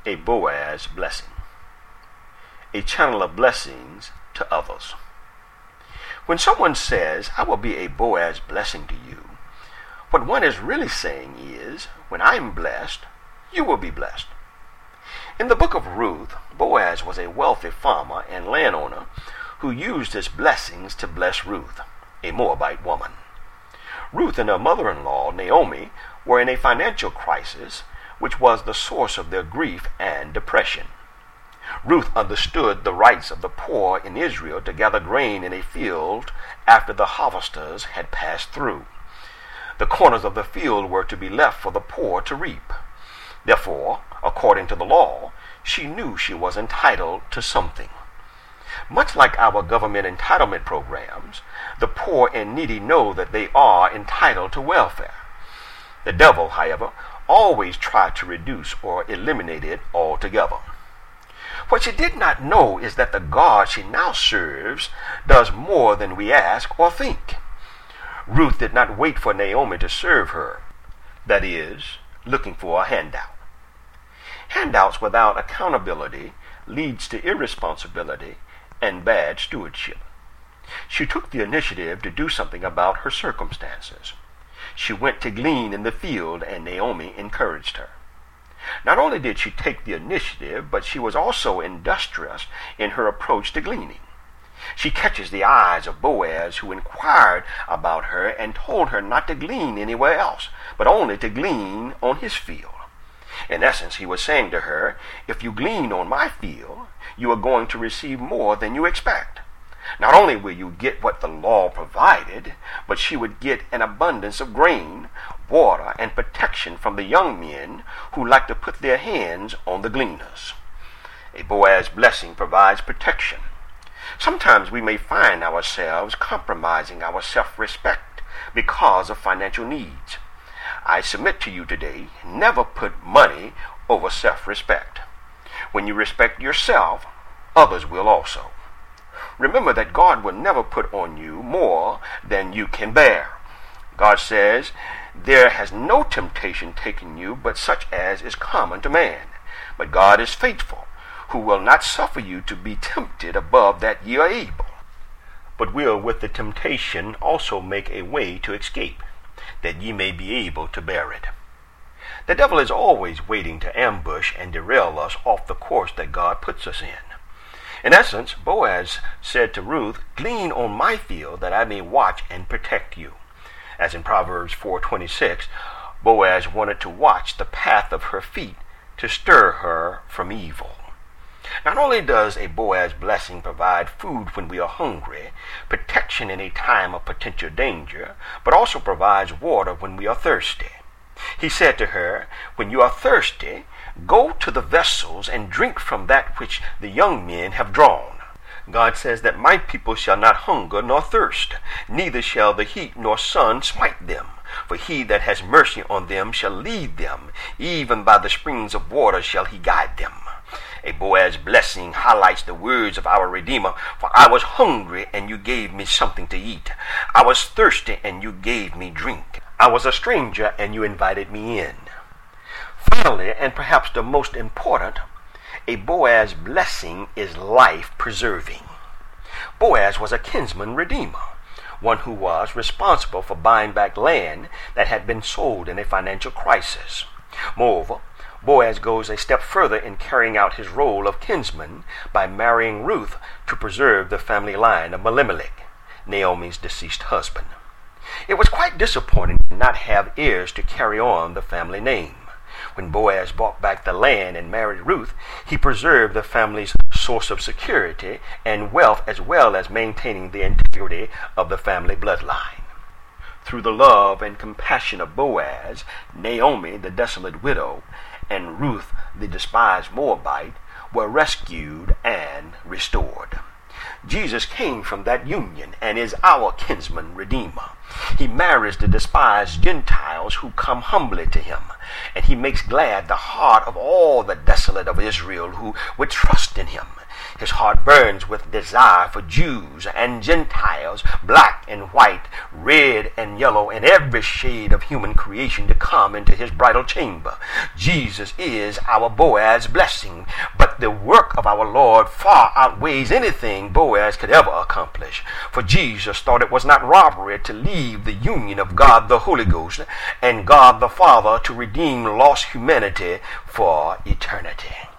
A Boaz blessing. A channel of blessings to others. When someone says, "I will be a Boaz blessing to you," what one is really saying is, when I'm blessed, you will be blessed. In the book of Ruth, Boaz was a wealthy farmer and landowner who used his blessings to bless Ruth, a Moabite woman. Ruth and her mother-in-law, Naomi, were in a financial crisis, which was the source of their grief and depression. Ruth understood the rights of the poor in Israel to gather grain in a field after the harvesters had passed through. The corners of the field were to be left for the poor to reap. Therefore, according to the law, she knew she was entitled to something. Much like our government entitlement programs, the poor and needy know that they are entitled to welfare. The devil, however, always tried to reduce or eliminate it altogether. What she did not know is that the God she now serves does more than we ask or think. Ruth did not wait for Naomi to serve her, that is, looking for a handout. Handouts without accountability leads to irresponsibility and bad stewardship. She took the initiative to do something about her circumstances. She went to glean in the field, and Naomi encouraged her. Not only did she take the initiative, but she was also industrious in her approach to gleaning. She catches the eyes of Boaz, who inquired about her and told her not to glean anywhere else, but only to glean on his field. In essence, he was saying to her, if you glean on my field, you are going to receive more than you expect. Not only will you get what the law provided, but she would get an abundance of grain, water, and protection from the young men who like to put their hands on the gleaners. A Boaz blessing provides protection. Sometimes we may find ourselves compromising our self-respect because of financial needs. I submit to you today, never put money over self-respect. When you respect yourself, others will also. Remember that God will never put on you more than you can bear. God says, there has no temptation taken you but such as is common to man. But God is faithful, who will not suffer you to be tempted above that ye are able, but will with the temptation also make a way to escape, that ye may be able to bear it. The devil is always waiting to ambush and derail us off the course that God puts us in. In essence, Boaz said to Ruth, glean on my field that I may watch and protect you. As in Proverbs 4:26, Boaz wanted to watch the path of her feet to stir her from evil. Not only does a Boaz blessing provide food when we are hungry, protection in a time of potential danger, but also provides water when we are thirsty. He said to her, when you are thirsty, go to the vessels and drink from that which the young men have drawn. God says that my people shall not hunger nor thirst, neither shall the heat nor sun smite them. For he that has mercy on them shall lead them, even by the springs of water shall he guide them. A Boaz blessing highlights the words of our Redeemer, for I was hungry and you gave me something to eat. I was thirsty and you gave me drink. I was a stranger and you invited me in. Finally, and perhaps the most important, a Boaz blessing is life-preserving. Boaz was a kinsman redeemer, one who was responsible for buying back land that had been sold in a financial crisis. Moreover, Boaz goes a step further in carrying out his role of kinsman by marrying Ruth to preserve the family line of Elimelech, Naomi's deceased husband. It was quite disappointing to not have heirs to carry on the family name. When Boaz bought back the land and married Ruth, he preserved the family's source of security and wealth, as well as maintaining the integrity of the family bloodline. Through the love and compassion of Boaz, Naomi, the desolate widow, and Ruth, the despised Moabite, were rescued and restored. Jesus came from that union and is our kinsman redeemer. He marries the despised Gentiles who come humbly to him, and he makes glad the heart of all the desolate of Israel who would trust in him. His heart burns with desire for Jews and Gentiles, black and white, red and yellow, and every shade of human creation to come into his bridal chamber. Jesus is our Boaz blessing, but the work of our Lord far outweighs anything Boaz could ever accomplish. For Jesus thought it was not robbery to leave the union of God the Holy Ghost and God the Father to redeem lost humanity for eternity.